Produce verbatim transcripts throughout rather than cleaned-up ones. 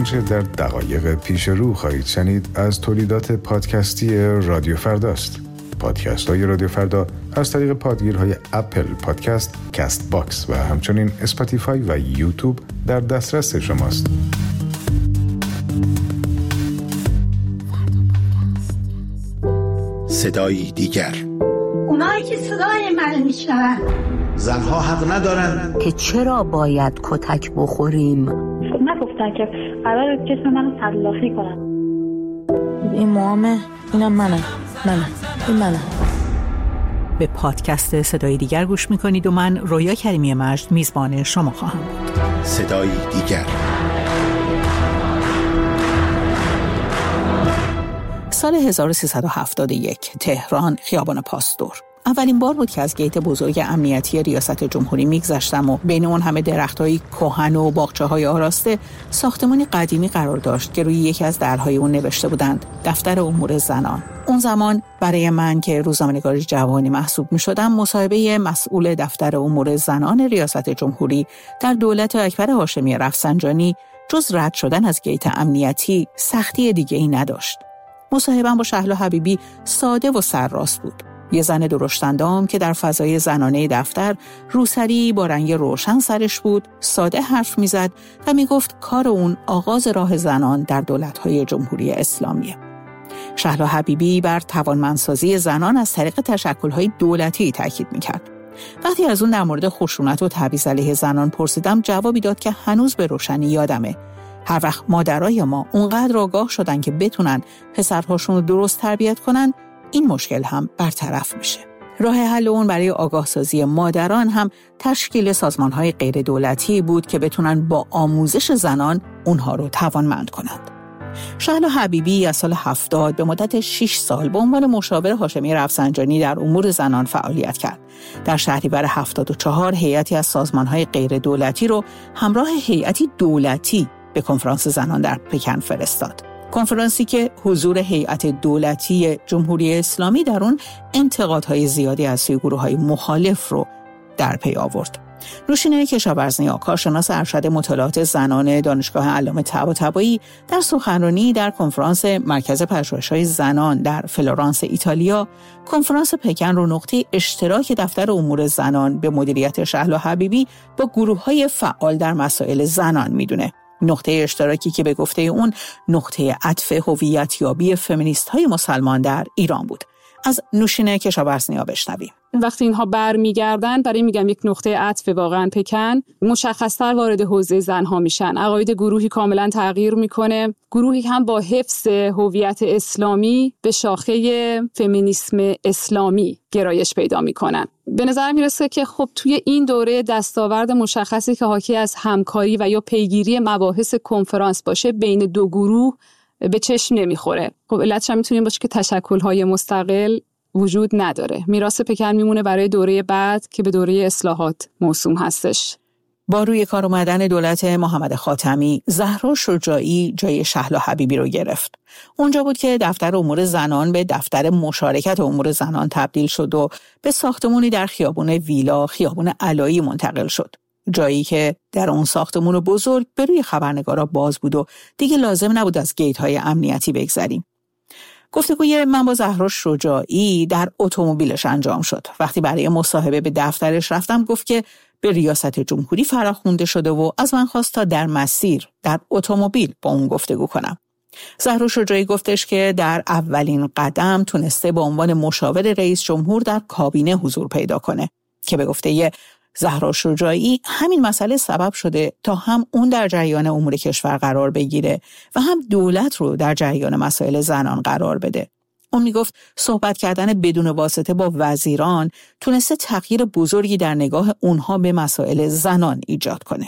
آنچه در دقایق پیش رو خواهید شنید از تولیدات پادکستی رادیو فرداست. پادکست های رادیو فردا از طریق پادگیرهای اپل پادکست، کست باکس و همچنین اسپاتیفای و یوتیوب در دسترس شماست. صدایی دیگر، اونایی که صدای من میشنون. زنها حق ندارن که چرا باید کتک بخوریم. نگفتن که قرار جسم منو تلافی کنن. این موامه، اینم منم منم این منم. به پادکست صدای دیگر گوش میکنید و من رویا کریمی مجد میزبان شما خواهم بود. صدایی دیگر. سال هزار و سیصد و هفتاد و یک، تهران، خیابان پاستور. اولین بار بود که از گیت بزرگ امنیتی ریاست جمهوری میگذشتم و بین اون همه درخت‌های کهن و باغچه‌های آراسته ساختمانی قدیمی قرار داشت که روی یکی از درهای اون نوشته بودند دفتر امور زنان. اون زمان برای من که روزنامه‌نگار جوانی محسوب می‌شدم، مصاحبه مسئول دفتر امور زنان ریاست جمهوری در دولت اکبر هاشمی رفسنجانی جز رد شدن از گیت امنیتی سختی دیگه‌ای نداشت. مصاحبه‌ام با شهلا حبیبی ساده و سرراست بود. یه زن درشت‌اندام که در فضای زنانه دفتر روسری با رنگ روشن سرش بود، ساده حرف میزد و میگفت کار اون آغاز راه زنان در دولت‌های جمهوری اسلامیه. شهلا حبیبی بر توانمندسازی زنان از طریق تشکل‌های دولتی تاکید میکرد. وقتی از اون در مورد خشونت و تبعیض علیه زنان پرسیدم، جوابی داد که هنوز به روشنی یادمه. هر وقت مادرای ما اونقدر آگاه شدن که بتونن پسرهاشون رو درست تربیت کنن، این مشکل هم برطرف میشه. راه حل اون برای آگاه سازی مادران هم تشکیل سازمان‌های غیر دولتی بود که بتونن با آموزش زنان اونها رو توانمند کنند. شهلا حبیبی از سال هفتاد به مدت شش سال به عنوان مشاور هاشمی رفسنجانی در امور زنان فعالیت کرد. در شهریور هفتاد و چهار هیئتی از سازمان‌های غیر دولتی رو همراه هیئتی دولتی به کنفرانس زنان در پکن فرستاد. کنفرانسی که حضور هیئت دولتی جمهوری اسلامی در اون انتقادهای زیادی از سوی گروه‌های مخالف رو در پی آورد. نوشین کشاورزنیا، کارشناس ارشد مطالعات زنان دانشگاه علامه طباطبایی، در سخنرانی در کنفرانس مرکز پژوهش‌های زنان در فلورانس ایتالیا، کنفرانس پکن رو نقطه اشتراک دفتر امور زنان به مدیریت شهلا حبیبی با گروه‌های فعال در مسائل زنان میدونه. نقطه اشتراکی که به گفته اون نقطه عطف هویتیابی فمینیست‌های مسلمان در ایران بود. از نوشین کشاورزنیا بشنویم. وقتی اینها برمیگردن، برای میگم یک نقطه عطف واقعا پکن، مشخص‌تر وارد حوزه زن‌ها میشن. عقاید گروهی کاملا تغییر میکنه. گروهی هم با حفظ هویت اسلامی به شاخه فمینیسم اسلامی گرایش پیدا میکنن. به نظر میرسه که خب توی این دوره دستاورد مشخصی که حاکی از همکاری و یا پیگیری مباحث کنفرانس باشه بین دو گروه به چشم نمیخوره. خب علتش هم میتونیم باشه که تشکل‌های مستقل وجود نداره. میراث پکن میمونه برای دوره بعد که به دوره اصلاحات موسوم هستش. با روی کار اومدن دولت محمد خاتمی، زهرا شجاعی جای شهلا حبیبی رو گرفت. اونجا بود که دفتر امور زنان به دفتر مشارکت امور زنان تبدیل شد و به ساختمونی در خیابون ویلا، خیابون علایی منتقل شد. جایی که در اون ساختمون بزرگ به روی خبرنگارا باز بود و دیگه لازم نبود از گیت‌های امنیتی بگذریم. گفتگوی من با زهرا شجاعی در اتومبیلش انجام شد. وقتی برای مصاحبه به دفترش رفتم گفت که به ریاست جمهوری فراخوانده شده و از من خواست تا در مسیر در اتومبیل با اون گفتگو کنم. زهرا شجاعی گفتش که در اولین قدم تونسته به عنوان مشاور رئیس جمهور در کابینه حضور پیدا کنه که به گفته زهرا شجاعی همین مسئله سبب شده تا هم اون در جریان امور کشور قرار بگیره و هم دولت رو در جریان مسائل زنان قرار بده. اون میگفت صحبت کردن بدون واسطه با وزیران تونسته تغییر بزرگی در نگاه اونها به مسائل زنان ایجاد کنه.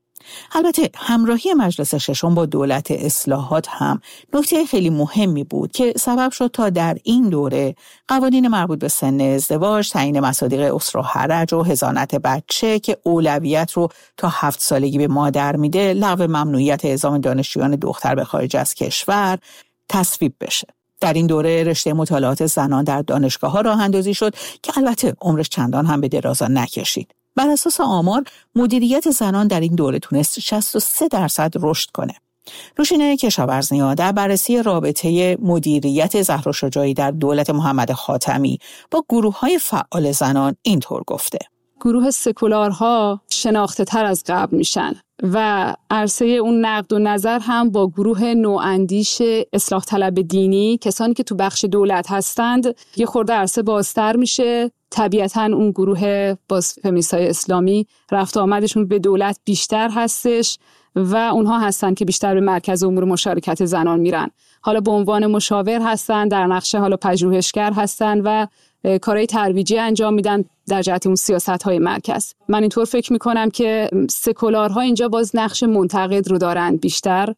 البته همراهی مجلس ششم با دولت اصلاحات هم نکته خیلی مهمی بود که سبب شد تا در این دوره قوانین مربوط به سن ازدواج، تعیین مصادیق اسره و حرج و حضانت بچه که اولویت رو تا هفت سالگی به مادر میده، لغو ممنوعیت اعزام دانشجویان دختر به خارج از کشور تصویب بشه. در این دوره رشته مطالعات زنان در دانشگاه‌ها راه اندازی شد که البته عمرش چندان هم به درازا نکشید. بر اساس آمار مدیریت زنان در این دوره تونست شصت و سه درصد رشد کنه. روشینه کشاورزنیا در بررسی رابطه مدیریت زهرا شجاعی در دولت محمد خاتمی با گروه‌های فعال زنان اینطور گفته: گروه سکولارها شناخته تر از قبل میشن و عرصه اون نقد و نظر هم با گروه نواندیش اصلاح طلب دینی، کسانی که تو بخش دولت هستند، یه خورده عرصه بازتر میشه. طبیعتاً اون گروه باز فمینیستای اسلامی رفت آمدشون به دولت بیشتر هستش و اونها هستن که بیشتر به مرکز امور مشارکت زنان میرن. حالا به عنوان مشاور هستن، در نقشه حالا پژوهشگر هستن و کارهای ترویجی انجام میدن در جهت اون سیاست‌های مرکز. من اینطور فکر میکنم که سکولارها اینجا باز نقش منتقد رو دارن بیشتر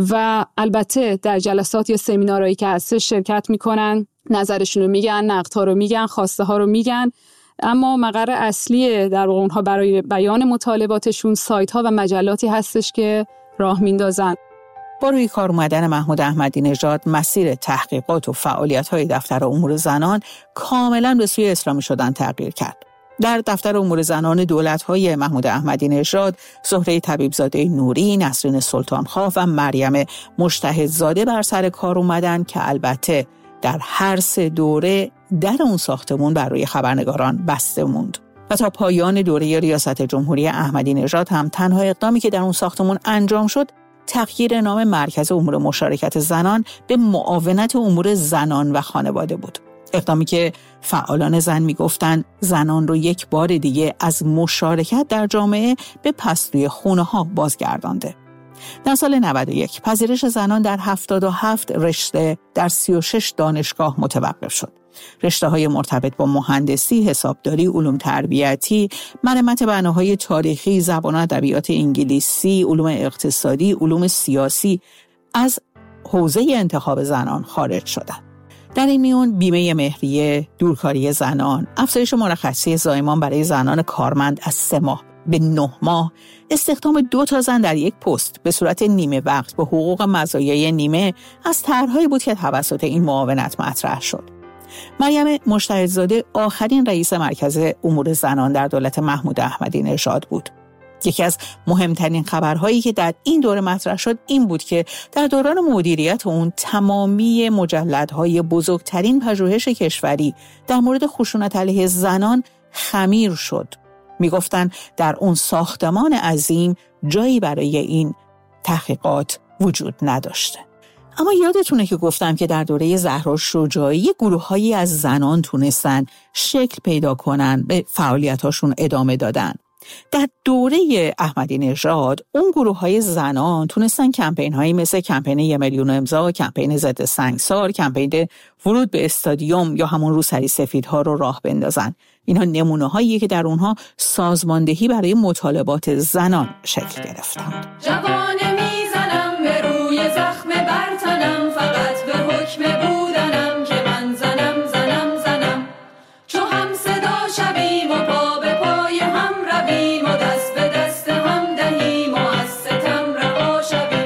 و البته در جلسات یا سمینارهایی که هستش شرکت میکنن، نظرشون رو میگن، نقدها رو میگن، خواسته ها رو میگن، اما مقر اصلی در واقع اونها برای بیان مطالباتشون سایت ها و مجلاتی هستش که راه میندازن. با روی کار اومدن محمود احمدی نژاد، مسیر تحقیقات و فعالیت‌های دفتر امور زنان کاملاً به سوی اسلامی شدن تغییر کرد. در دفتر امور زنان دولت‌های محمود احمدی نژاد، زهره طبیبزاده نوری، نسرین سلطانخواه و مریم مجتهدزاده بر سر کار اومدن که البته در هر سه دوره در اون ساختمون برای خبرنگاران بسته موند. و تا پایان دوره ریاست جمهوری احمدی نژاد هم تنها اقدامی که در اون ساختمون انجام شد تغییر نام مرکز امور مشارکت زنان به معاونت امور زنان و خانواده بود. اقدامی که فعالان زن میگفتن زنان رو یک بار دیگه از مشارکت در جامعه به پستوی خونه ها بازگردانده. در سال نود و یک پذیرش زنان در هفتاد و هفت رشته در سی و شش دانشگاه متوقف شد. رشته‌های مرتبط با مهندسی، حسابداری، علوم تربیتی، مرمت بناهای تاریخی، زبان و ادبیات انگلیسی، علوم اقتصادی، علوم سیاسی از حوزه انتخاب زنان خارج شدند. در این میون بیمه مهریه، دورکاری زنان، افزایش مرخصی زایمان برای زنان کارمند از سه ماه به نه ماه، استخدام دو تا زن در یک پست به صورت نیمه وقت به حقوق مزایای نیمه از طرح‌هایی بود که توسط این معاونت مطرح شد. مریم مجتهدزاده آخرین رئیس مرکز امور زنان در دولت محمود احمدی نژاد بود. یکی از مهمترین خبرهایی که در این دوره مطرح شد این بود که در دوران مدیریت اون تمامی مجلدهای بزرگترین پژوهش کشوری در مورد خشونت علیه زنان خمیر شد. میگفتن در اون ساختمان عظیم جایی برای این تحقیقات وجود نداشته. اما یادتونه که گفتم که در دوره زهرا شجاعی گروه‌هایی از زنان تونستن شکل پیدا کنن، به فعالیتاشون ادامه دادن. در دوره احمدی نژاد اون گروه‌های زنان تونستن کمپین‌هایی مثل کمپین یک میلیون امضا، کمپین ضد سنگسار، کمپین ورود به استادیوم یا همون روسری سفیدها رو راه بندازن. اینها نمونه‌هایی که در اونها سازماندهی برای مطالبات زنان شکل گرفتند. جوانه میزنم به روی زخم برتنم، فقط به حکم بودنم که من زنم زنم زنم، چو هم صدا شویم و پا به پای هم رویم و دست به دست هم دهیم و از ستم رها شویم،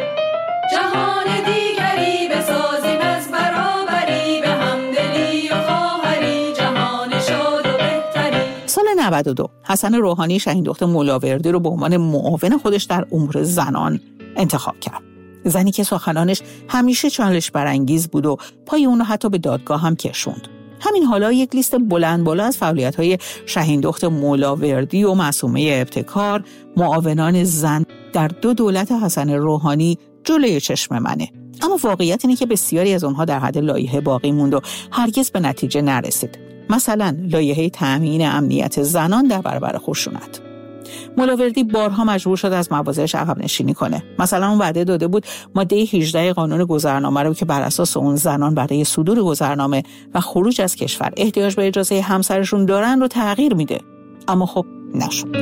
جهان دیگری بسازیم از برابری، به همدلی و خواهری، جهان شاد و بهتری. سال نود و دو حسن روحانی شهیندخت مولاوردی رو به عنوان معاون خودش در امور زنان انتخاب کرد. زنی که سخنانش همیشه چالش برانگیز بود و پای اون رو حتی به دادگاه هم کشوند. همین حالا یک لیست بلند بالا از فعالیت‌های شهیندخت مولاوردی و معصومه ابتکار، معاونان زن در دو دولت حسن روحانی جلوی چشم منه. اما واقعیت اینه که بسیاری از اونها در حد لایحه باقی موند و هرگز به نتیجه نرسید. مثلا لایحه تأمین امنیت زنان در برابر خشونت. مولاوردی بارها مجبور شد از مواضعش عقب نشینی کنه. مثلا اون وعده داده بود ماده هجده قانون گذرنامه رو که بر اساس اون زنان برای صدور گذرنامه و خروج از کشور احتیاج به اجازه همسرشون دارن رو تغییر میده. اما خب نشد.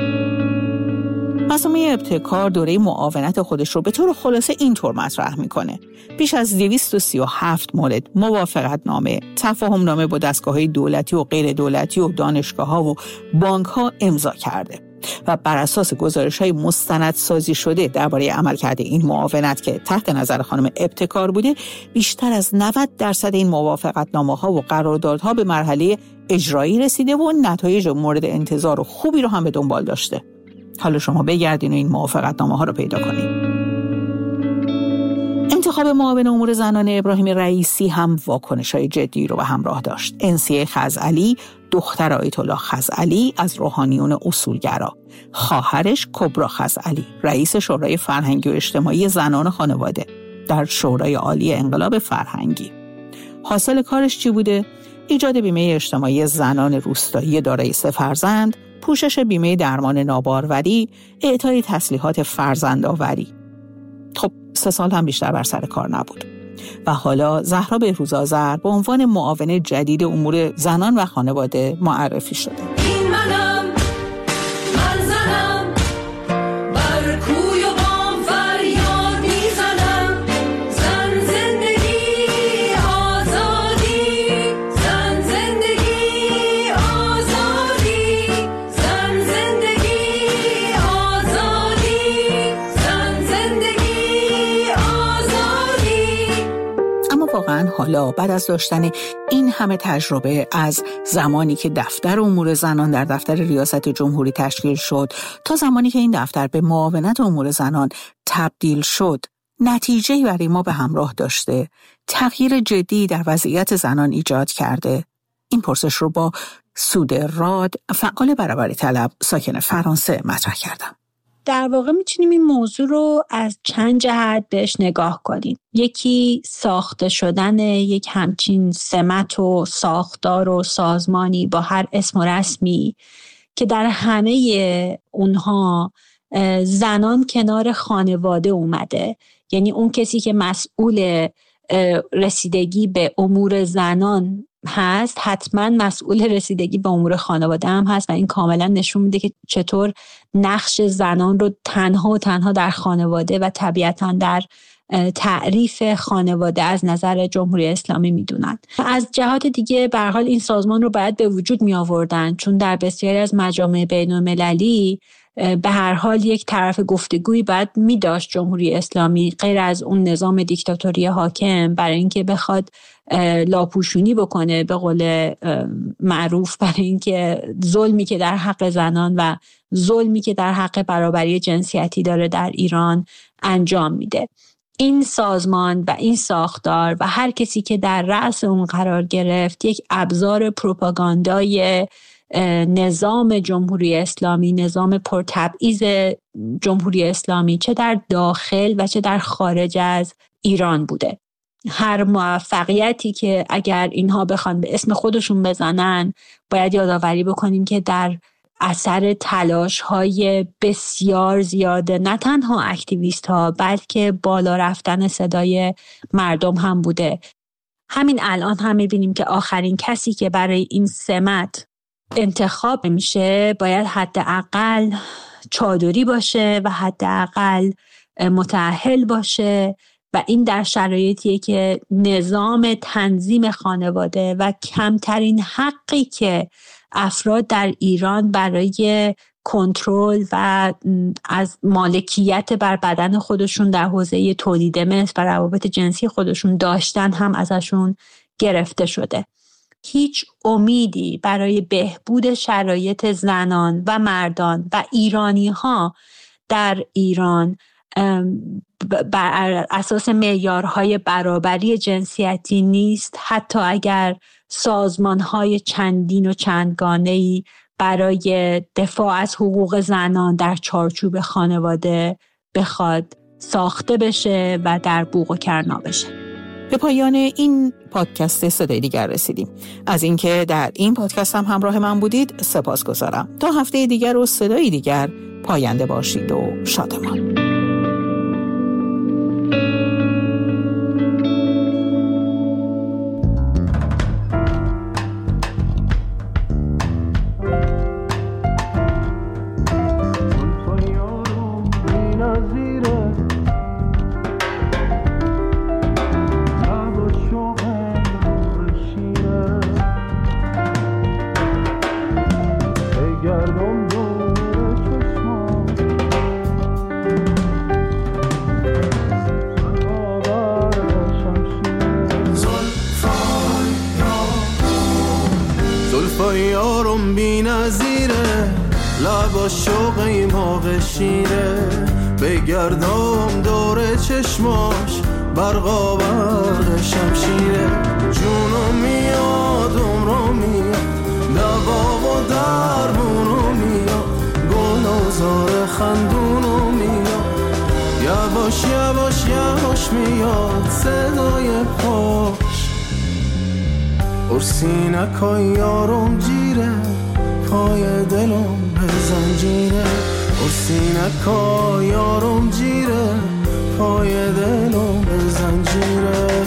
معصومه ابتکار دوره معاونت خودش رو به طور خلاصه اینطور مطرح میکنه: بیش از دویست و سی و هفت مورد موافقت نامه، تفاهم نامه با دستگاه‌های دولتی و غیر دولتی و دانشگاه‌ها و بانک‌ها امضا کرده و بر اساس گزارش‌های مستندسازی شده درباره عملکرد این معاونت که تحت نظر خانم ابتکار بوده، بیشتر از نود درصد این موافقتنامه‌ها و قراردادها به مرحله اجرایی رسیده و نتایج مورد انتظار و خوبی رو هم به دنبال داشته. حالا شما بگردین و این موافقتنامه‌ها رو پیدا کنید. انتخاب معاون امور زنان ابراهیم رئیسی هم واکنش‌های جدی رو به همراه داشت. انسیه خزعلی، دختر آیت الله خزعلی از روحانیون اصولگرا، خواهرش کبرا خزعلی، رئیس شورای فرهنگی و اجتماعی زنان خانواده در شورای عالی انقلاب فرهنگی. حاصل کارش چی بوده؟ ایجاد بیمه اجتماعی زنان روستایی دارای سه فرزند، پوشش بیمه درمان ناباروری، اعطای تسلیحات فرزندآوری. خب سه سال هم بیشتر بر سر کار نبود و حالا زهرا بهروزآذر به عنوان معاون جدید امور زنان و خانواده معرفی شده. این منم، من زنم، بر کوی و بام فریاد میزنم. زن زندگی آزادی، زن زندگی آزادی، زن زندگی آزادی، زن زندگی آزادی. اما واقعا حالا بعد از داشتن این همه تجربه از زمانی که دفتر امور زنان در دفتر ریاست جمهوری تشکیل شد تا زمانی که این دفتر به معاونت امور زنان تبدیل شد، نتیجه‌ای برای ما به همراه داشته، تغییر جدی در وضعیت زنان ایجاد کرده؟ این پرسش رو با سوده راد، فعال برابری طلب ساکن فرانسه مطرح کردم. در واقع میتونیم این موضوع رو از چند جهت بهش نگاه کنیم. یکی ساخته شدن یک همچین سمت و ساختار و سازمانی با هر اسم و رسمی که در همه اونها زنان کنار خانواده اومده. یعنی اون کسی که مسئول رسیدگی به امور زنان هست حتما مسئول رسیدگی به امور خانواده هم هست و این کاملا نشون میده که چطور نقش زنان رو تنها و تنها در خانواده و طبیعتا در تعریف خانواده از نظر جمهوری اسلامی میدونن. از جهات دیگه به هر حال این سازمان رو باید به وجود می آوردن، چون در بسیاری از مجامع بین المللی به هر حال یک طرف گفتگویی باید می داشت جمهوری اسلامی غیر از اون نظام دیکتاتوری حاکم، برای اینکه بخواد لاپوشونی بکنه به قول معروف، برای اینکه ظلمی که در حق زنان و ظلمی که در حق برابری جنسیتی داره در ایران انجام میده. این سازمان و این ساختار و هر کسی که در رأس اون قرار گرفت یک ابزار پروپاگاندای نظام جمهوری اسلامی، نظام پرتبعیض جمهوری اسلامی، چه در داخل و چه در خارج از ایران بوده. هر موفقیتی که اگر اینها بخوان به اسم خودشون بزنن، باید یادآوری بکنیم که در اثر تلاش‌های بسیار زیاده نه تنها اکتیویست ها بلکه بالا رفتن صدای مردم هم بوده. همین الان هم می‌بینیم که آخرین کسی که برای این سمت انتخاب میشه باید حداقل چادری باشه و حداقل متأهل باشه و این در شرایطیه که نظام تنظیم خانواده و کمترین حقی که افراد در ایران برای کنترل و از مالکیت بر بدن خودشون در حوزه تولید مثل و روابط جنسی خودشون داشتن هم ازشون گرفته شده. هیچ امیدی برای بهبود شرایط زنان و مردان و ایرانی ها در ایران بر اساس معیارهای برابری جنسیتی نیست، حتی اگر سازمان‌های چندین و چندگانه‌ای برای دفاع از حقوق زنان در چارچوب خانواده بخواد ساخته بشه و در بوق و کرنا بشه. به پایان این پادکست صدای دیگر رسیدیم. از اینکه در این پادکست هم همراه من بودید سپاسگزارم. تا هفته دیگر و صدای دیگر پاینده باشید و شادمان. یارم بی نظیره لب شوقی ما به شیره بگردم دور چشماش برقا برق شمشیره. جونو میاد عمرو میاد، دوا و درمونو میاد، گل و زار خندونو میاد. یواش یواش یواش میاد صدای پاش. ارسینکای یارم جیره، پای دلم به زنجیره. ارسینکای یارم جیره، پای دلم به زنجیره.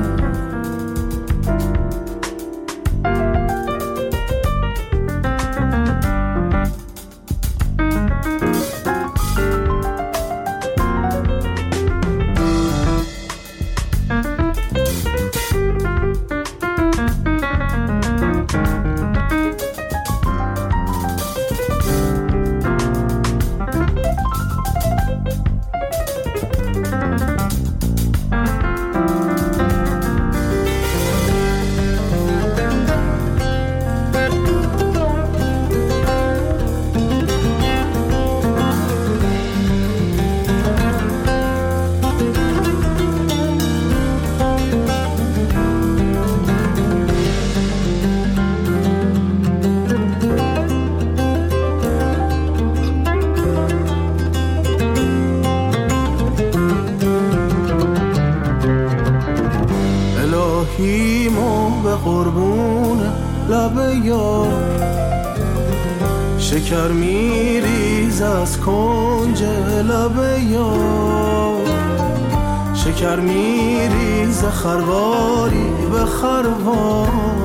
الهیمو به قربون لب یار، شکر میریز از کنج لب یار. شکر میریز خرواری به خروار،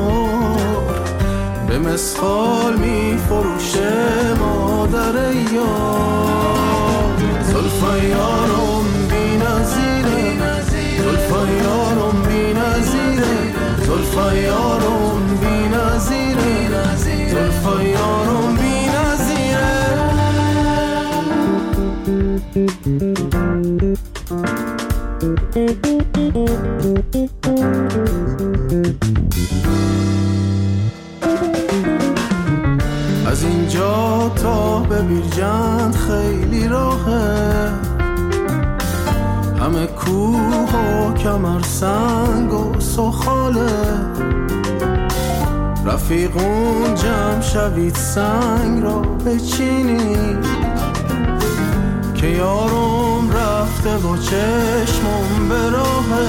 به مسخال میفروشه مادر یار. زلفای یارم بی نظیره، زلفای یارم بی نظیره، زلفای یارم بی نظیره، زلفای یارم بی نظیره. از اینجا تا به بیرجند خیلی راهه، همه کوه و کمر سنگ و سخاله. رفیقون جمع شوید سنگ را بچینید، که یارم رفته و چشمم به راهه.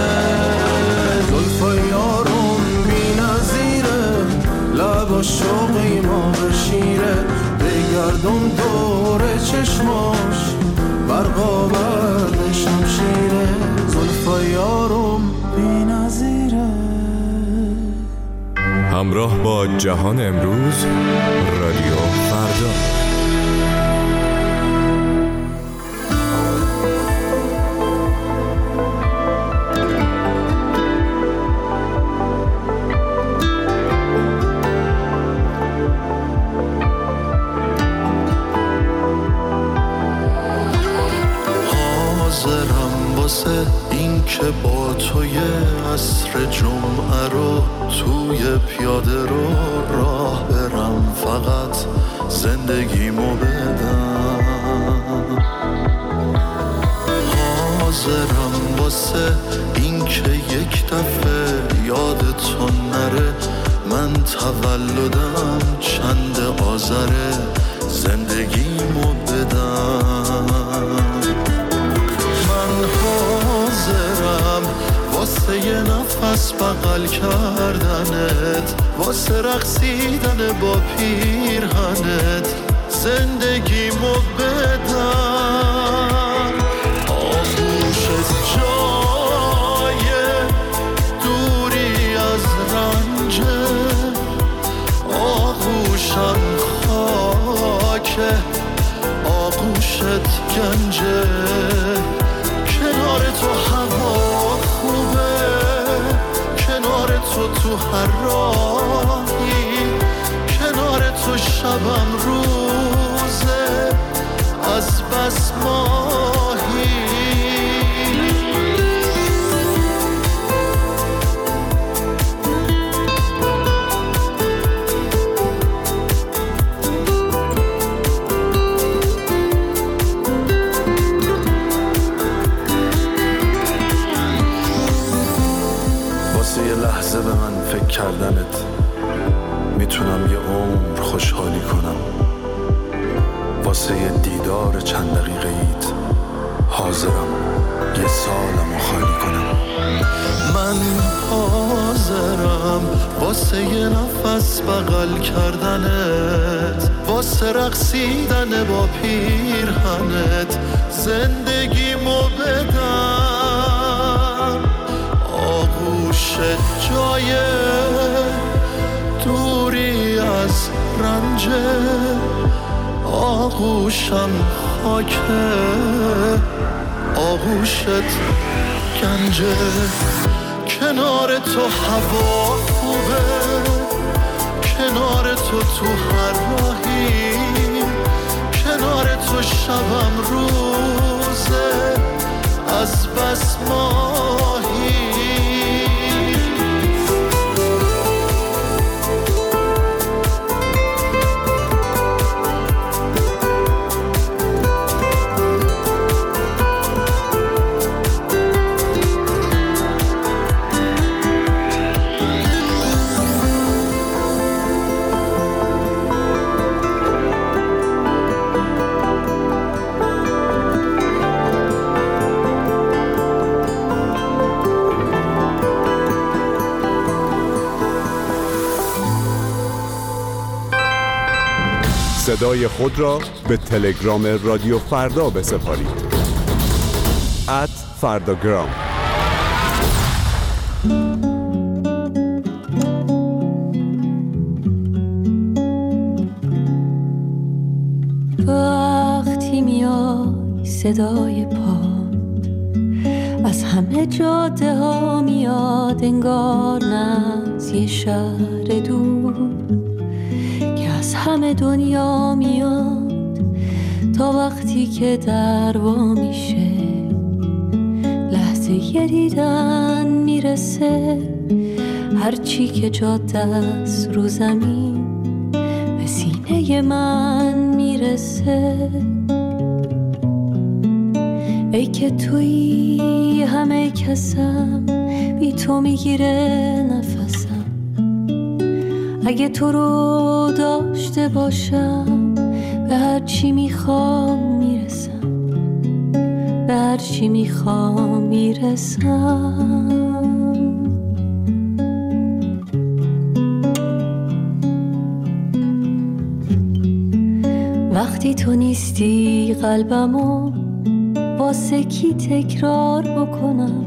زلفای یارم بی نظیره، لبا شوقی ما بشیره. بگردم دور چشماش، برقا برق شمشیره. زلفای یارم بی نظیره. همراه با جهان امروز، رادیو فردا. این که با توی عصر جمعه رو توی پیاده رو راه برم، فقط زندگیمو بدم. حاضرم واسه این که یک دفعه یادتون نره، من تولدم چند آذره، زندگیمو بدم. حاضرم واسه یه نفس بغل کردنت، واسه رقصیدن با پیرهنت، زندگیمو بدم. آغوشت جای دوری از رنجه، آغوشم خاکه، آغوشت گنجه. کنار تو هوا خوبه، کنار تو تو هر راهی، کنار تو شبم روزه از بس ماهی. یه لحظه به من فکر کردنت میتونم یه عمر خوشحالی کنم. واسه یه دیدار چند دقیقه ایت حاضرم یه سالمو خالی کنم. من حاضرم واسه یه نفس بغل کردنت، واسه رقصیدن با پیرهنت زندگیمو بدم. آغوش جای دوری از رنج، آغوشم خاکه آغوشت گنجه. کنار تو هوا خوبه، کنار تو تو هر راهی، کنار تو شبم روزه از بس ماهی. صدای خود را به تلگرام رادیو فردا بسپارید. ات فرداگرام. وقتی میای صدای پا از همه جاده ها میاد، انگار نه از یه شهر دور که از همه دنیا میاد. تا وقتی که در وا میشه لحظه یه دیدن میرسه، هرچی که جاده است رو زمین به سینه من میرسه. ای که توی همه کسم، بی تو میگیره نفسم. اگه تو رو داشته باشم به هر چی میخوام میرسم، به هر چی میخوام میرسم. وقتی تو نیستی قلبمو واسه کی تکرار بکنم،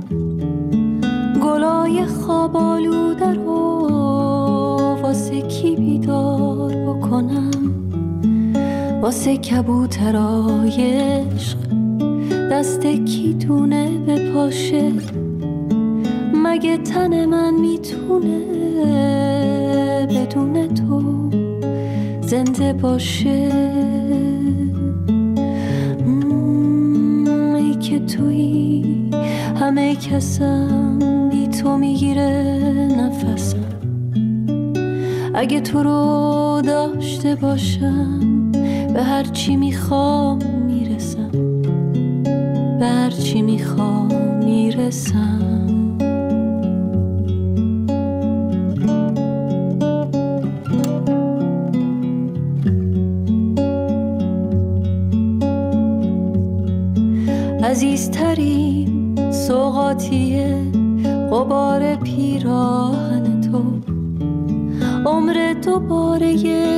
گلای خواب آلوده رو واسه کی بیدار بکنم، واسه کبوترای عشق دست کی دونه به پاشه. مگه تن من میتونه بدون تو زنده باشه؟ ای که توی همه کسم، بی تو میگیره نفسم. اگه تو رو داشته باشم به هر چی میخوام میرسم، به هر چی میخوام میرسم. عزیزترین سوغاتیه غبار پیراهن تو، عمر دوباره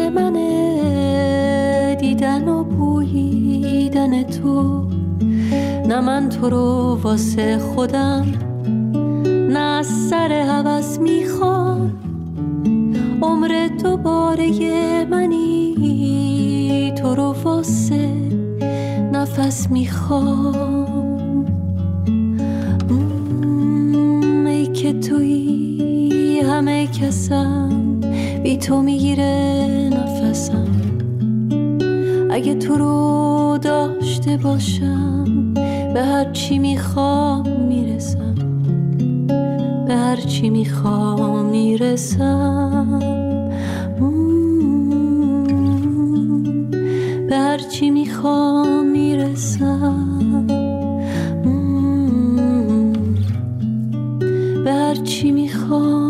منه دیدن و بوییدن تو. نه من تو رو واسه خودم، نه از سر هوس میخوام، عمر دوباره منی تو رو واسه نفس میخوام. ای که توی همه کسم، بی تو میگیره نفسم. اگه تو رو داشته باشم به هر چی میخوام میرسم، به هر چی میخوام میرسم، به هر چی میخوام میرسم، به هر چی میخوام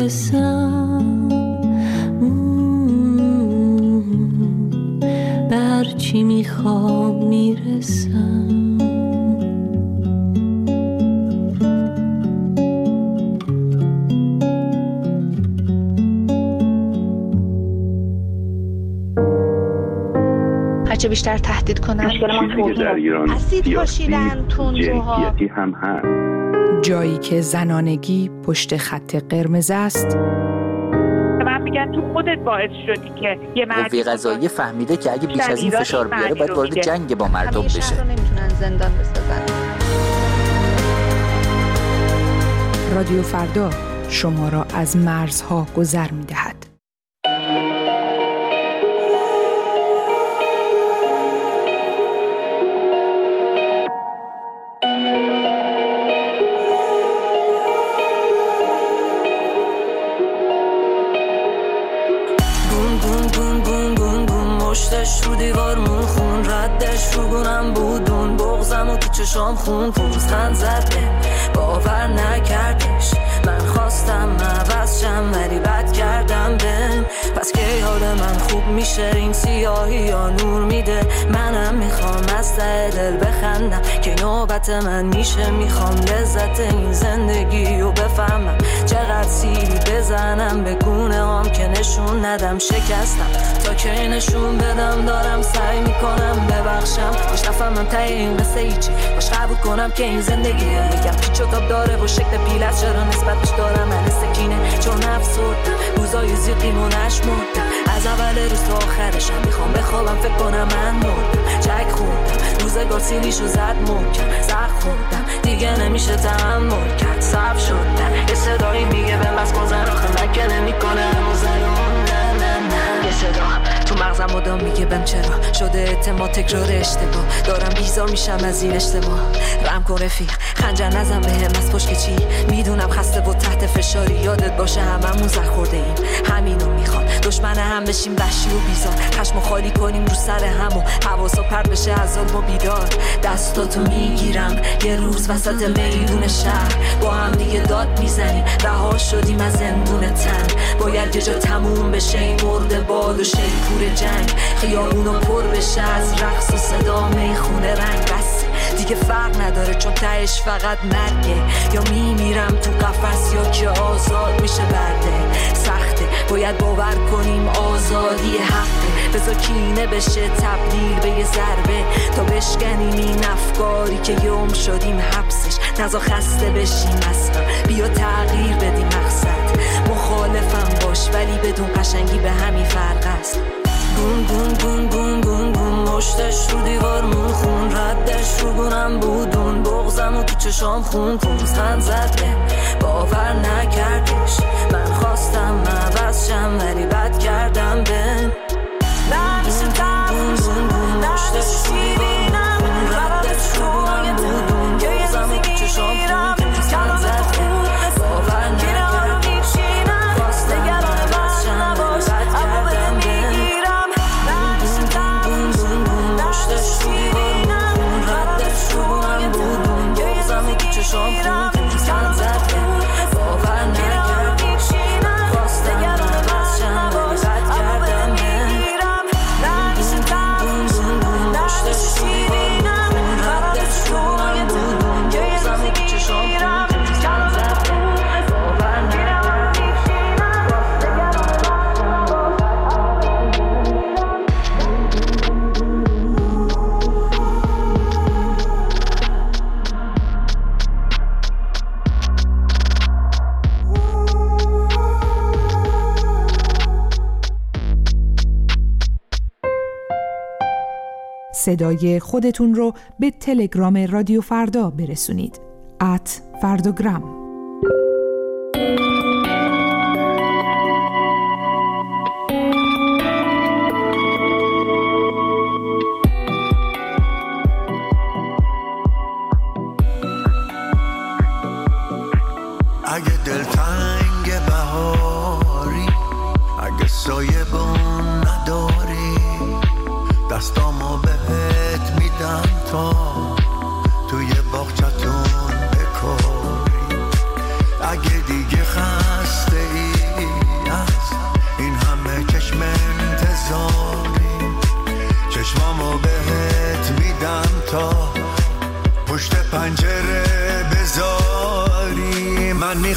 میرسم، به هرچی میخوام میرسم. هرچه بیشتر تهدید کنن چیزی که در ایران سیاسی جنسیتی هم هست. جایی که زنانگی پشت خط قرمز است. من میگم تو خودت باعث شدی که یه مرد قوه قضاییه فهمیده که اگه بیش از این فشار بیاره باید وارد جنگ با مردم بشه. شهر رو نمیتونن زندان بسازن. رادیو فردا شما را از مرزها گذر میدهد. رو دیوارمون خون ردش رو گونم بودون بغزم و تو چشام خون پوزخند زد به باور نکردش. من خواستم عوض شم ولی بد کردم بهم. پس که حال من خوب میشه این سیاهی یا نور میده. منم میخوام از ته دل بخندم که نوبت من میشه. میخوام لذت این زندگی رو بفهمم. چقدر سیری بزنم به گونه هم که نشون ندم شکستم تا که نشون بدم دارم سعی میکنم ببخشم. باش نفهمم ته این قصه ایچی باش قبول کنم که این زندگیه. میگم پیچ و تاب داره و شکل پیلت چرا نسبت بهش دارم من سکینه چون افسردم روزای زیقیم و نشمردم. از اول روز تا آخرشم میخوام بخوابم فکر کنم من مردم. چک خوردم روزگار سیلیشو زد محکم زخم خوردم دیگه نمیشه تحمل کرد. صعب شدم یه صدایی میگه به بس کن زن آخه من که نمیکنه همون زنون. نه نه نه یه صدا تو مغزم مدام میگه بهم چرا شده اعتماد تکرار اشتباه. دارم بیزار میشم از این اشتباه. رم کن رفیق خنجر نزن بهم از پشت که چی میدونم خسته و تحت فشاری. یادت باشه هممون زخ خورده ایم همینو میخوان دشمن هم بشیم وحشی و بیزار. خشمو خالی کنیم رو سر هم و حواسا پرت بشه از ظلم و بیدار. دستاتو میگیرم یه روز وسط میدون شهر با هم دیگه داد میزنیم. رها شدیم از زندون تن باید یه جا تموم بشه این مرده باد و شیپور جنگ. خیابونو پر بشه از رقص و صدا میخونه رنگ. بس دیگه فرق نداره چون تهش فقط مرگه. یا میمیرم تو قفس یا که آزاد میشه برده. سخته باید باور کنیم آزادی حقه. بذار کینه بشه تبدیل به یه ضربه تا بشکنیم این افکاری که یوم شدیم حبسش. نزا خسته بشیم اصلا بیا تغییر بدیم مقصد. مخالفم باش ولی بدون قشنگی به همین فرق است. گون گون گون گون گون گون مشتش رو دیوارمون خون ردش رو گونم بودون بغزم و تو چشام خون پوزخند زد به باور نکردش. من خواستم عوض شم ولی بد کردم بهم. نمیشه گون گون گون مشتش رو دیوارمون خون ردش رو گونم بودون بغزم و تو چشام خون پوزخند زد به باور نکردش. خواستم عوض شم ولی بد کردم بهم. صدای خودتون رو به تلگرام رادیو فردا برسونید. ات فرداگرام. اگه دلتنگ بهاری اگه سایه بون نداری دستامو بهت میدم تا توی باغچتون بکاری. اگه دیگه خسته ای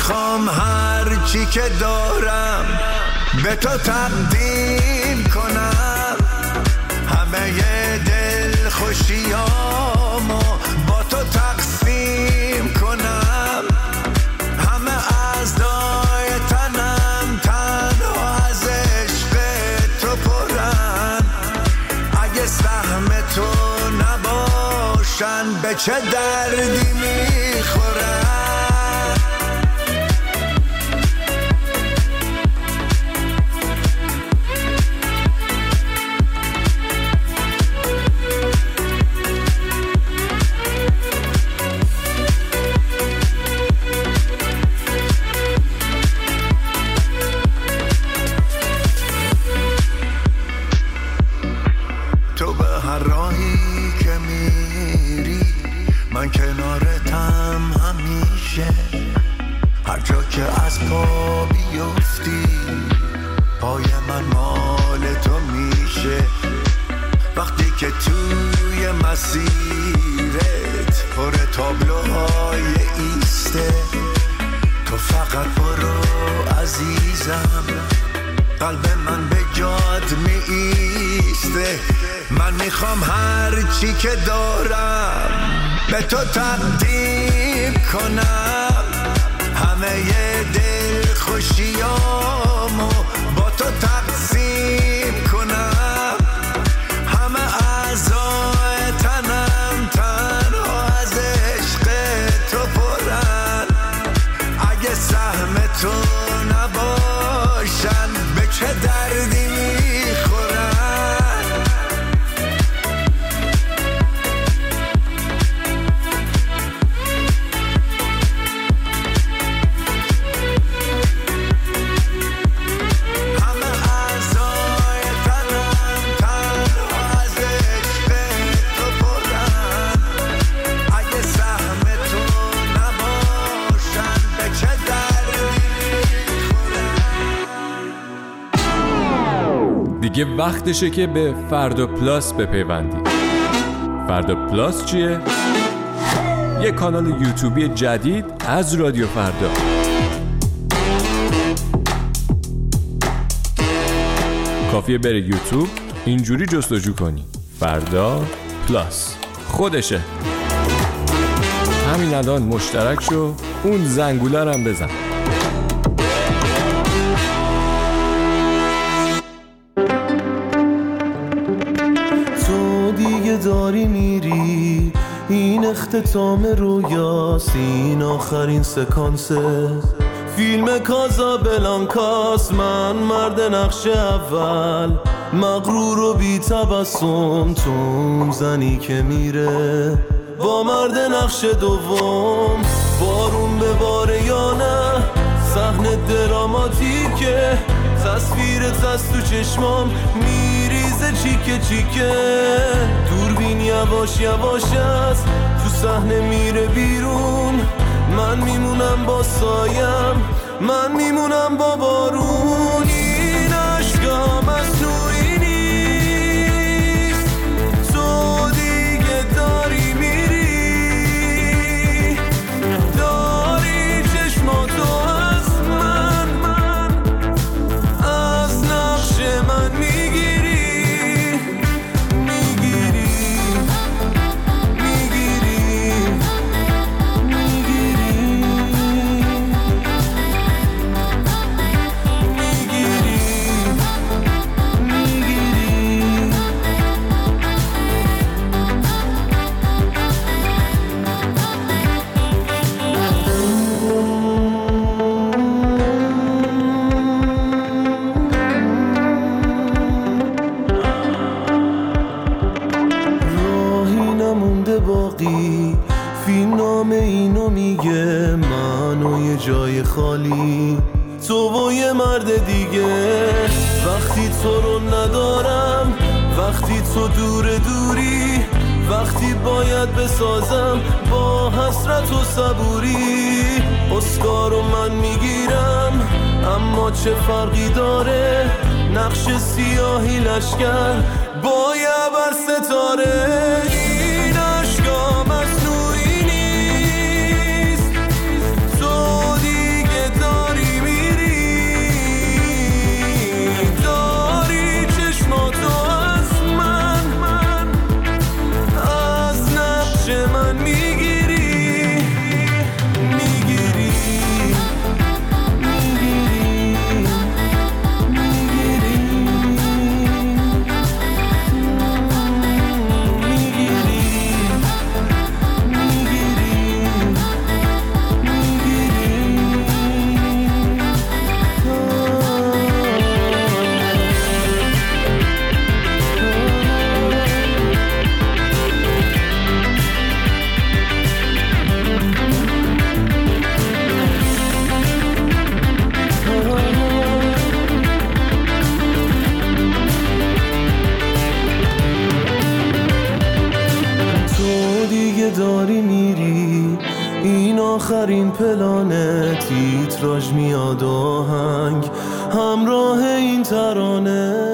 میخوام هر چی که دارم به تو تقدیم کنم، همه دل خوشیامو با تو تقسیم کنم، همه اعضای تنم تنها از عشق تو پرن، اگه سهم تو نباشن به چه دردی میخورن. من کنارتم همیشه، هر جا که از پا بیفتی پای من مال تو میشه، وقتی که توی مسیرت پر تابلوهای ایسته، تو فقط برو عزیزم، قلب من به جات می ایسته. من میخوام هر چی که دارم به تو تقدیم کنم، همه دل خوشیامو با تو تقسیم کنم، همه اعضای تنم تنها از عشق تو پرن، اگه سهم تو نباشن به چه دردی میخورن. دیگه وقتشه که به فردا پلاس بپیوندید. فردا پلاس چیه؟ یه کانال یوتیوبی جدید از رادیو فردا. کافیه بری یوتیوب اینجوری جستجو کنی فردا پلاس، خودشه. همین الان مشترک شو، اون زنگوله رو هم بزن. داری میری، این اختتام رویاست، این آخرین سکانسه فیلم کازابلانکاست. من مرد نقش اول، مغرور و بی تبسم، تو زنی که میره با مرد نقش دوم. بارون به باره یا نه، صحنه دراماتیکه، تصویرت از تو چشمام میریزه چیکه چیکه، دوربین یواش یواش است تو صحنه میره بیرون، من میمونم با سایم، من میمونم با بارون. این عشقم از تویی نیست، تو دیگه داری میری، داری چشماتو از من، من از نقش من میگیری، میگیری، میگیری، باقی فیلم نام اینو میگه، من و یه جای خالی، تو و یه مرد دیگه. وقتی تو رو ندارم، وقتی تو دور دوری، وقتی باید بسازم با حسرت و صبوری. اسکارو من میگیرم، اما چه فرقی داره، نقش سیاهی لشکر با یه بر ستاره. این عشقام از نوعی نیست، تو دیگه در این پلانه تیتراژ میاد آهنگ همراه این ترانه.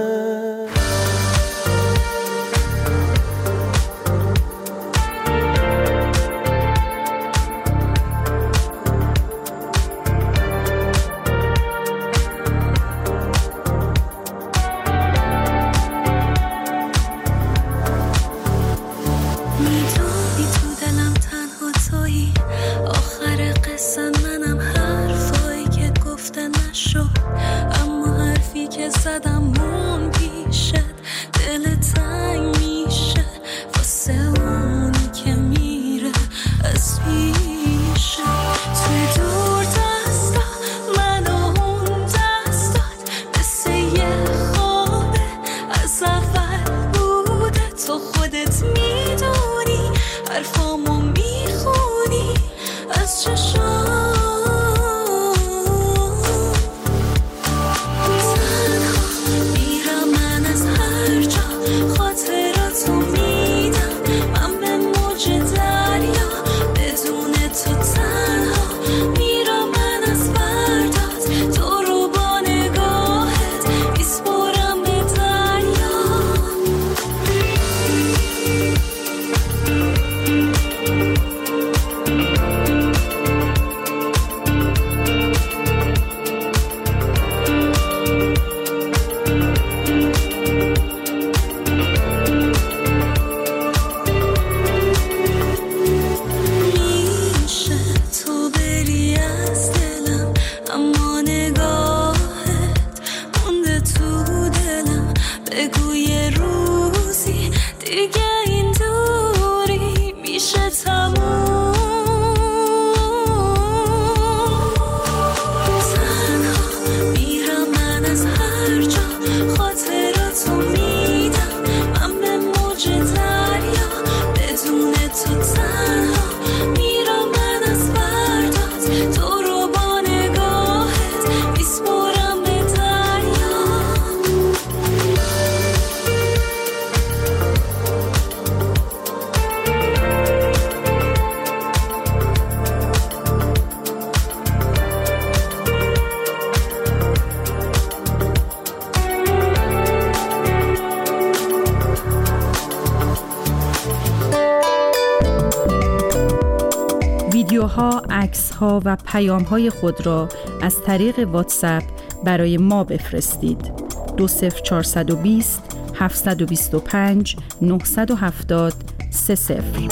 ویدیوها، عکس‌ها و پیام‌های خود را از طریق واتساپ برای ما بفرستید. دو صفر چهارصد و بیست هفتصد و بیست و پنج نهصد و هفتاد سه صفر.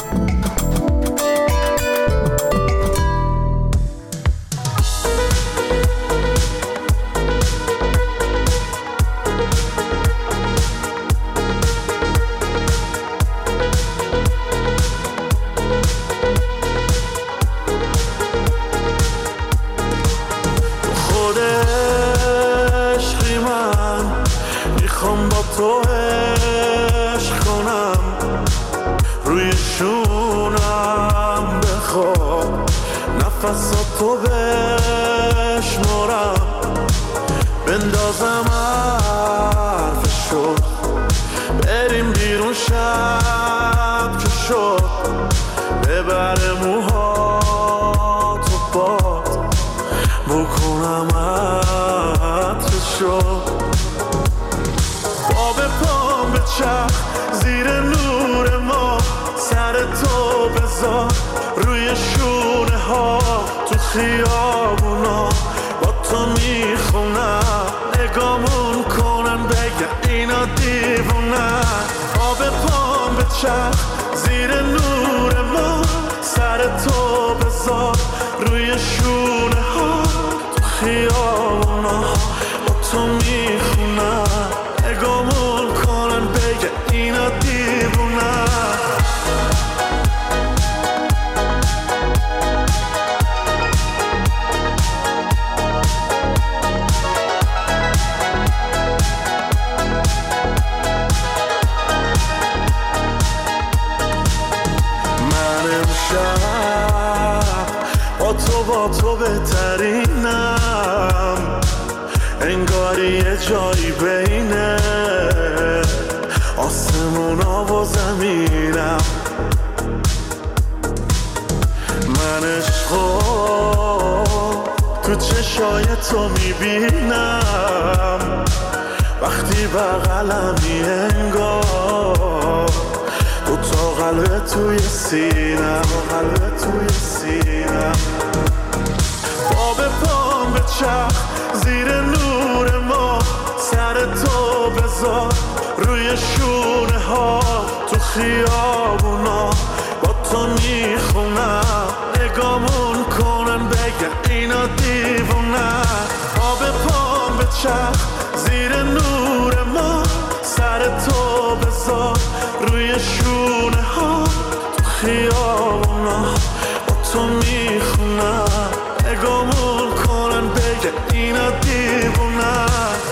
نفساتو بشمارم بندازم حرفشو بریم بیرون شب که شد ببره موهاتو باد بکنم عطرشو با به پام به چرخ زیر نور ما سر تو بذار روی شونه ها تو خیابونا با تو میخونم نگامون کنن بگن اینا دیوونن آب پام به چرخ زیر نور ما سر تو بذار روی شونه ها تو خیابونا با تو میخونن نگامون کنن بگن اینا دیوونن با تو با تو بهترینم انگاری یه جایی بینه آسمونا و زمینم من عشقو تو چشای تو میبینم، وقتی بغلمی انگار دو تا قلب توی سینم، قلب توی سینم. پا به پام به چرخ زیر نور ما، سر تو بذار روی شونه ها، تو خیابونا با تو میخونم، نگامون کنن بگن اینا دیوونه. پا به پام به چرخ زیر نور ما، سر تو بذار روی شونه ها، تو خیابونا با تو میخونم، نگامون کنن بگن اینا دیوونه.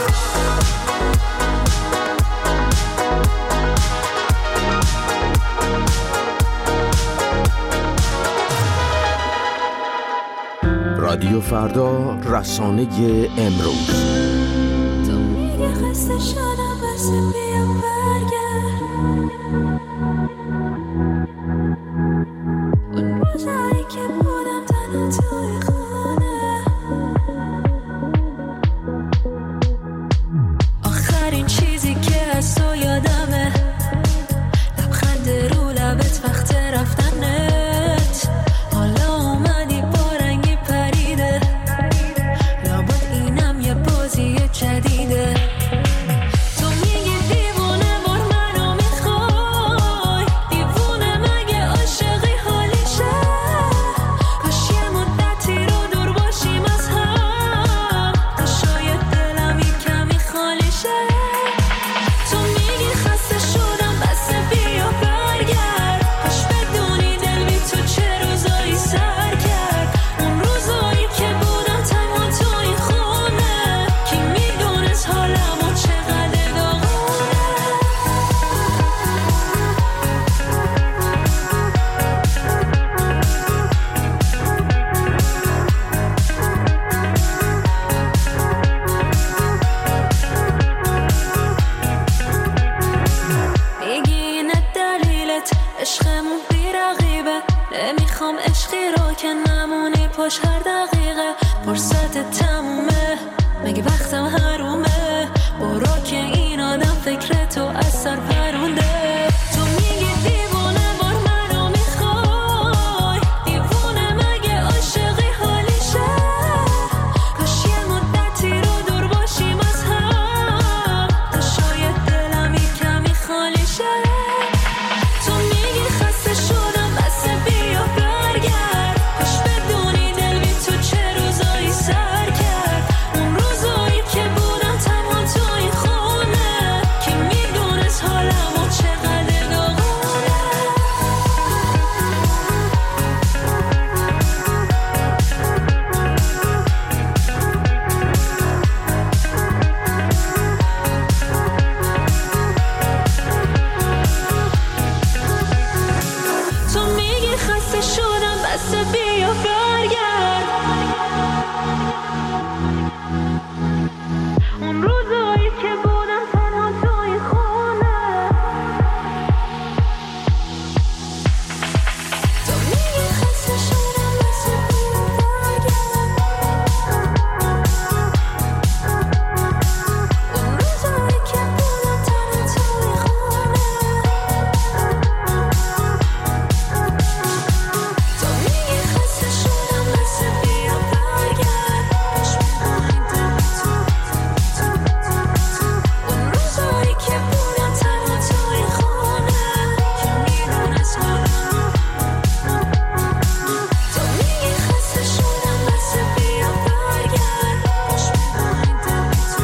رادیو فردا، رسانه امروز. تو میگه خسته شدم بس بیام برگرد، اون روزایی که بودم تنها توی خانه، آخرین چیزی که از تو یادمه لبخند رو لبت وقت رفتنت. حالا اومدی با رنگی پریده، لابد اینم یه بازی جدیده. تو میگی دیوونه بار منو میخوای، دیوونه مگه عاشقی حالیشه؟ کاش یه مدتی رو دور باشیم از هم، تا شاید دلم یه کمی خالی شه. تو میگی خسته شدم بس بیا برگرد، کاش بدونی دل بی تو چه روزایی سر کرد. اون روزایی که بودم تنها توی خونه، کی میدونست حالمو چقدر داغونه. میگی اینه دلیلت عشقمون بی رقیبه، نمیخوام عشقی رو که نمونی پاش هر دقیقه. فرصت تمومه مگه وقتم حرومه، برو که این آدم فکر تو از سر پرونده. تو میگی دیوونه بار منو میخوای، دیوونه مگه عاشقی حالیشه؟ کاش یه مدتی رو دور باشیم از هم، تا شاید دلم یه کمی خالی شه. تو میگی خسته شدم بس بیا برگرد، کاش بدونی دل بی تو چه روزایی سر کرد. اون روزایی که بودم تنها توی خونه، کی میدونست حالمو چقدر داغونه. تو میگی خسته شدم بس بیا برگرد، اون روزایی که بودم تنها توی خونه. تو میگی خسته شدم بس بیا برگرد، اون روزایی که بودم تنها توی خونه. تو میگی خسته شدم بس بیا برگرد، کاش می‌خوایم دل تو، اون روزایی که بودم تنها توی خونه، کی میدونست حالمو. تو میگی خسته شدم بس بیا برگرد، کاش می‌خوایم دل تو،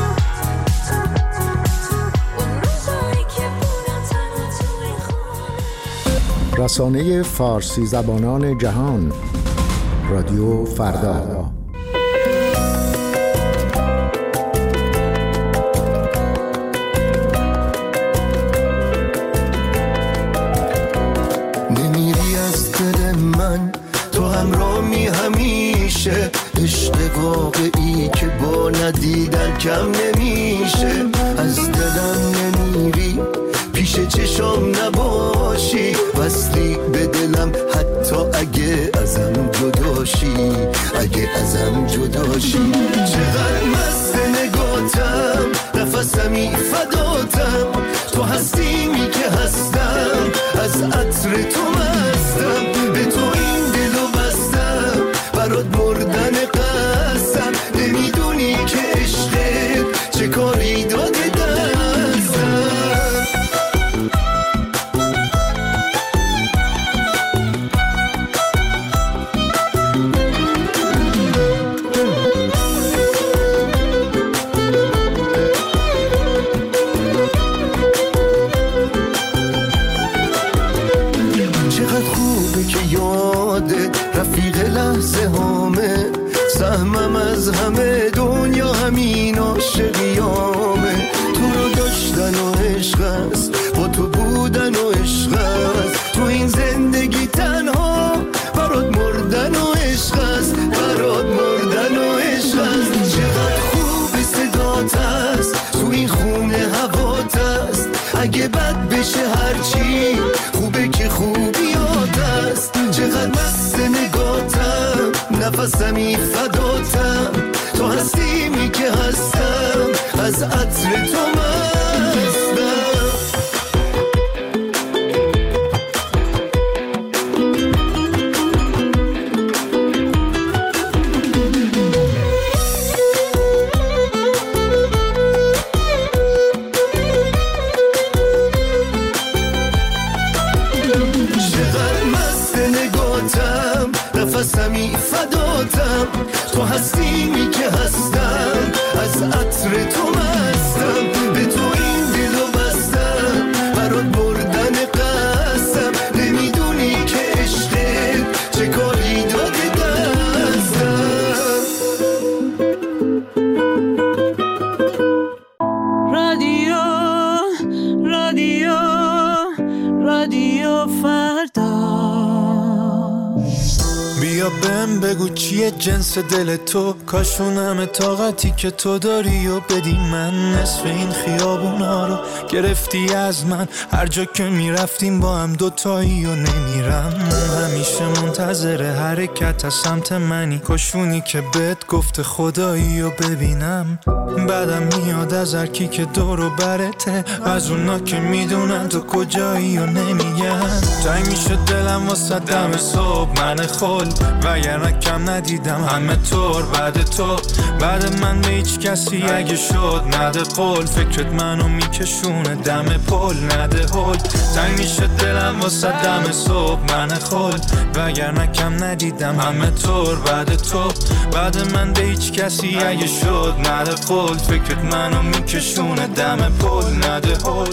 اون روزایی که بودم تنها توی خونه. رسانه فارسی زبانان جهان، رادیو فردا. نمیری از دل من، تو همراهی همیشه، عشق واقعی که با ندیدن کم نمیشه. از دلم نمیری، پیش چشام نباشی، وصلی به دلم حتی اگه ازم جدا باشی اگه ازم جداشی. چقدر مست نگاتم نفسمی فداتم، تو هستیمی که هستم از عطر تو مستم، به تو این دلو بستم برات مردن قسم، نمیدونی که عشقت چه کاری داده دستم. رفیق لحظه هامه، سهمم از همه دنیا همین عاشقیامه. تو رو داشتن و عشق است، با تو بودن و عشق است، تو این زندگی تنها برات مردن و عشق است، برات مردن و عشق است. چقدر خوب صدات است، تو این خونه هوات است، اگه بد بشه هرچی خوبه که خوبیات است. چقدر مست نگاتم نفسمی فداتم، تو هستیمی که هستم از عطر تو مستم. نفسمی فداتم، تو هستیمی که هستم از عطر تو مستم، به تو این دلو بستم برات مردن قسم، نمیدونی که عشقت چه کاری داده دستم. رادیو رادیو رادیو فردا، بیا بهم بگو چیه جنس دل تو، کاشون همه طاقتی که تو داری و بدی من. نصف این خیابونا رو گرفتی از من، هر جا که میرفتیم با هم دوتایی و نمیرم. همیشه منتظر حرکت از سمت منی، کاشونی که بهت گفته خدایی و ببینم. بعدم میاد از هر کی که دور و برته، از اونا که میدونن تو کجایی و نمیگن. تنگ میشه دلم واسه دم صبح من خل، وگرنه کم ندیدم همه طور بعد تو. بعد من به هیچ کسی اگه شد نده قول، فکرت منو میکشونه دم پل نده هل. تنگ میشه دلم واسه دم صبح من خل، وگرنه کم ندیدم همه طور بعد تو. بعد من به هیچ کسی اگه شد نده قول، فکرت منو میکشونه دم پل نده هل.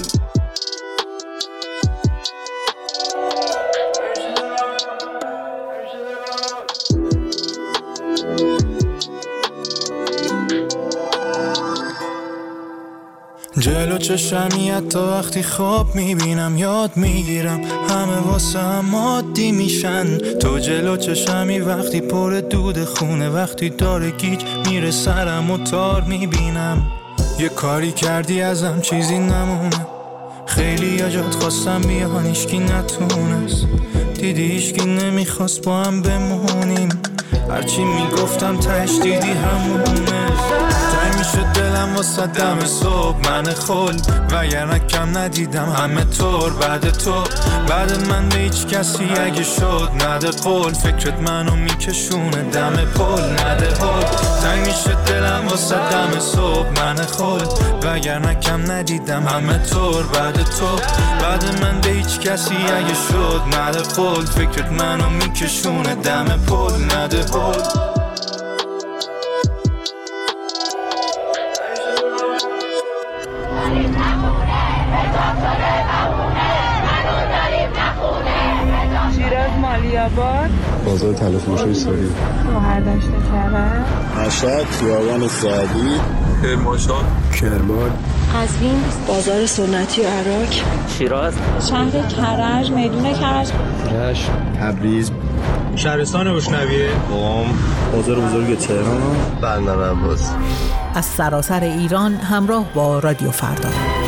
جلو چشمی حتی وقتی خواب میبینم یاد میگیرم، همه واسه هم عادی میشن. تو جلو چشمی وقتی پر دود خونه، وقتی داره گیج میره سرم و تار میبینم. یه کاری کردی ازم چیزی نمونه، خیلی یا جات خواستم بیان ایشکی نتونست، دیدی ایشکی نمیخواست با هم بمونیم، هرچی میگفتم تش دیدی همونه. تنگ میشه دلم واسه دم صبح من خل، وگرنه کم ندیدم همه طور بعد تو. بعد من به هیچ کسی اگه شد نده قول، فکرت منو میکشونه دم پل نده هل. تنگ میشه دلم واسه دم صبح من خل، وگرنه کم ندیدم همه طور بعد تو. بعد من به هیچ کسی اگه شد نده قول، فکرت منو میکشونه دم پل نده هل. شیراز مالیاباد، بازار تلفروشی ساری، شوهر داشته کرد، مشهد، خیابان سعدی، کرمانشاه، کرمان، قزوین، بازار سنتی و عراق، شیراز، شهر کرج، میدون کرج، رشت، تبریز، شهرستان بشنویه، قم، بازار بزرگ تهران، بندر عباس. از سراسر ایران همراه با رادیو فردا.